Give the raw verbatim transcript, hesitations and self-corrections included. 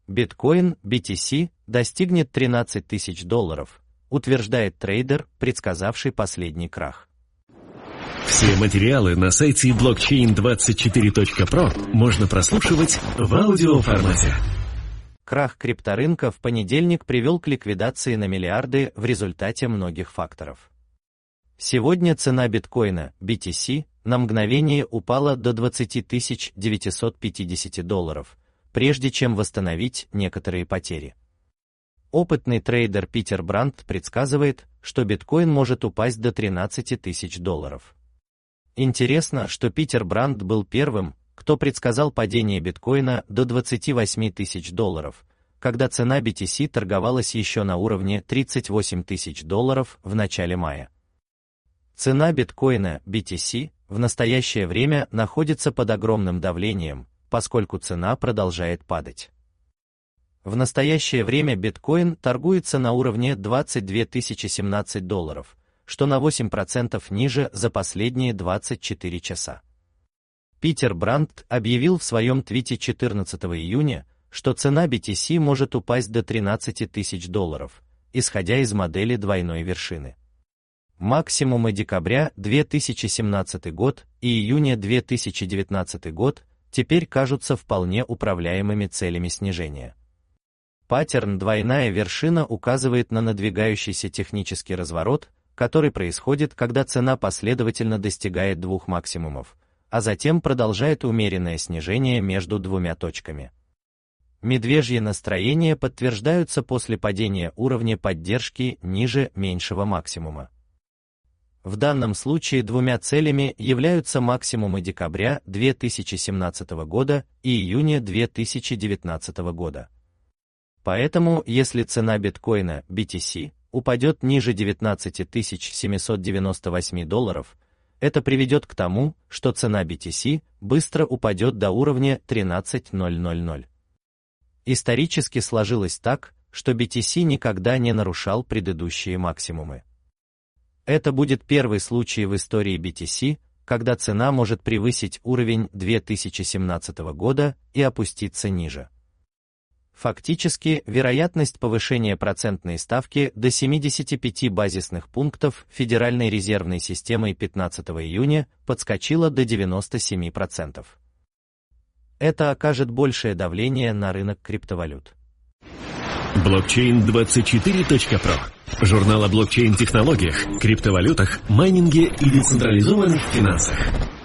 Биткоин би ти си достигнет тринадцать тысяч долларов, утверждает трейдер, предсказавший последний крах. Все материалы на сайте блокчейн двадцать четыре точка про можно прослушивать в аудиоформате. Крах крипторынка в понедельник привел к ликвидации на миллиарды в результате многих факторов. Сегодня цена биткоина би ти си на мгновение упала до двадцать тысяч девятьсот пятьдесят долларов, прежде чем восстановить некоторые потери. Опытный трейдер Питер Брандт предсказывает, что биткоин может упасть до тринадцати тысяч долларов. Интересно, что Питер Брандт был первым, кто предсказал падение биткоина до двадцати восьми тысяч долларов, когда цена би ти си торговалась еще на уровне тридцать восемь тысяч долларов в начале мая. Цена биткоина би ти си в настоящее время находится под огромным давлением, поскольку цена продолжает падать. В настоящее время биткоин торгуется на уровне двадцать две тысячи семнадцать долларов, что на восемь процентов ниже за последние двадцать четыре часа. Питер Брандт объявил в своем твите четырнадцатого июня, что цена би ти си может упасть до тринадцати тысяч долларов, исходя из модели двойной вершины. Максимумы декабря две тысячи семнадцатый год и июня две тысячи девятнадцатый год теперь кажутся вполне управляемыми целями снижения. Паттерн двойная вершина указывает на надвигающийся технический разворот, который происходит, когда цена последовательно достигает двух максимумов, а затем продолжает умеренное снижение между двумя точками. Медвежьи настроения подтверждаются после падения уровня поддержки ниже меньшего максимума. В данном случае двумя целями являются максимумы декабря две тысячи семнадцатого года и июня две тысячи девятнадцатого года. Поэтому, если цена биткоина би ти си упадет ниже девятнадцати тысяч семисот девяноста восьми долларов, это приведет к тому, что цена би ти си быстро упадет до уровня тринадцать тысяч. Исторически сложилось так, что би ти си никогда не нарушал предыдущие максимумы. Это будет первый случай в истории би ти си, когда цена может превысить уровень две тысячи семнадцатого года и опуститься ниже. Фактически, вероятность повышения процентной ставки до семидесяти пяти базисных пунктов Федеральной резервной системой пятнадцатого июня подскочила до девяноста семи процентов. Это окажет большее давление на рынок криптовалют. блокчейн двадцать четыре точка про. Журнал о блокчейн-технологиях, криптовалютах, майнинге и децентрализованных финансах.